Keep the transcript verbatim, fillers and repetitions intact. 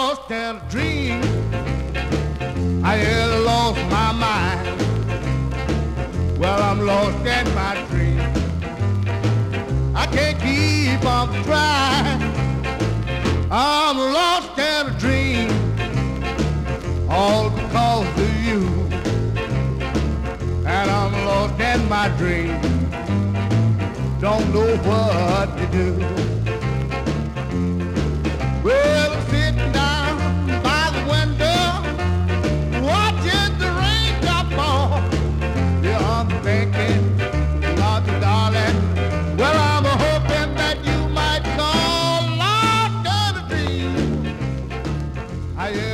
lost in a dream. I really lost my mind. Well, I'm lost in my dream. I can't keep on trying. I'm lost in a dream. All because of you. And I'm lost in my dream. Don't know what to do. Well, I'm sitting down by the window, watching the rain drop on. Yeah, I'm thinking about you, darling. Well, I'm hoping that you might call lost in a dream. I